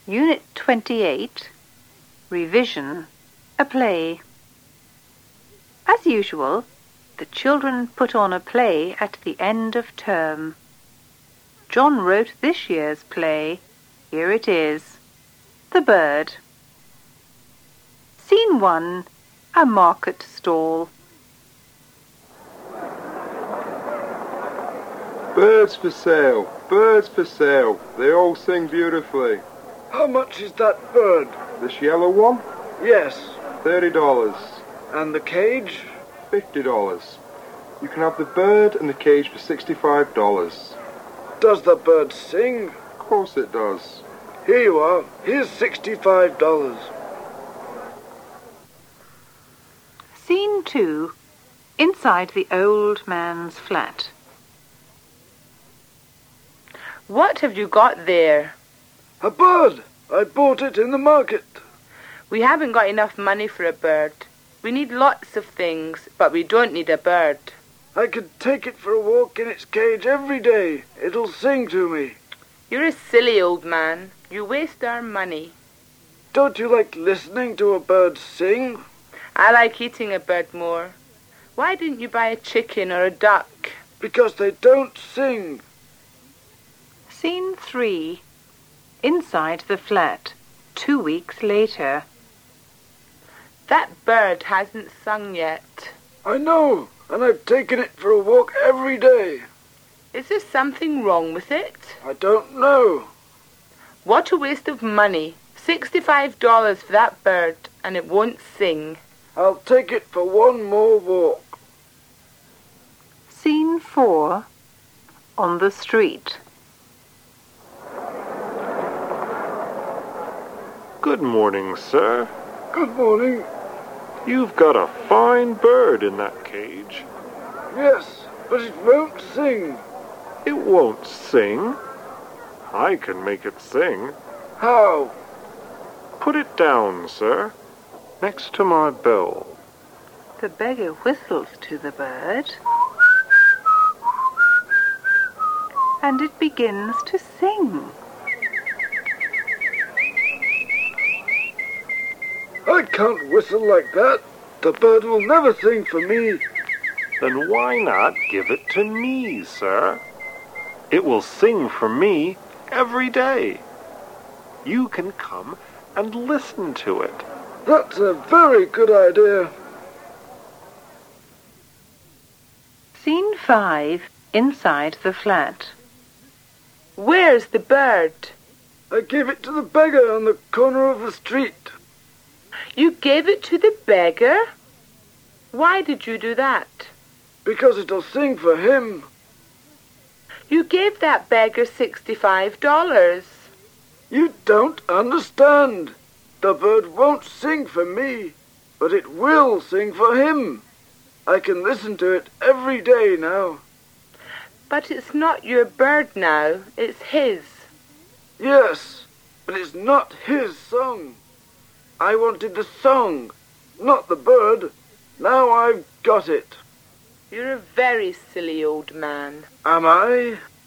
Unit 28, Revision, a play. As usual, the children put on a play at the end of term. John wrote this year's play. Here it is. The Bird. Scene 1, a market stall. Birds for sale, birds for sale. They all sing beautifully. How much is that bird? This yellow one? Yes. $30. And the cage? $50. You can have the bird and the cage for $65. Does the bird sing? Of course it does. Here you are. Here's $65. Scene 2, inside the old man's flat. What have you got there? A bird. I bought it in the market. We haven't got enough money for a bird. We need lots of things, but we don't need a bird. I could take it for a walk in its cage every day. It'll sing to me. You're a silly old man. You waste our money. Don't you like listening to a bird sing? I like eating a bird more. Why didn't you buy a chicken or a duck? Because they don't sing. Scene 3, inside the flat, 2 weeks later. That bird hasn't sung yet. I know, and I've taken it for a walk every day. Is there something wrong with it? I don't know. What a waste of money. $65 for that bird, and it won't sing. I'll take it for one more walk. Scene 4, on the street. Good morning, sir. Good morning. You've got a fine bird in that cage. Yes, but it won't sing. It won't sing. I can make it sing. How? Put it down, sir, next to my bell. The beggar whistles to the bird, and it begins to sing. I can't whistle like that. The bird will never sing for me. Then why not give it to me, sir? It will sing for me every day. You can come and listen to it. That's a very good idea. Scene 5, inside the flat. Where's the bird? I gave it to the beggar on the corner of the street. You gave it to the beggar? Why did you do that? Because it'll sing for him. You gave that beggar $65. You don't understand. The bird won't sing for me, but it will sing for him. I can listen to it every day now. But it's not your bird now, it's his. Yes, but it's not his song. I wanted the song, not the bird. Now I've got it. You're a very silly old man. Am I?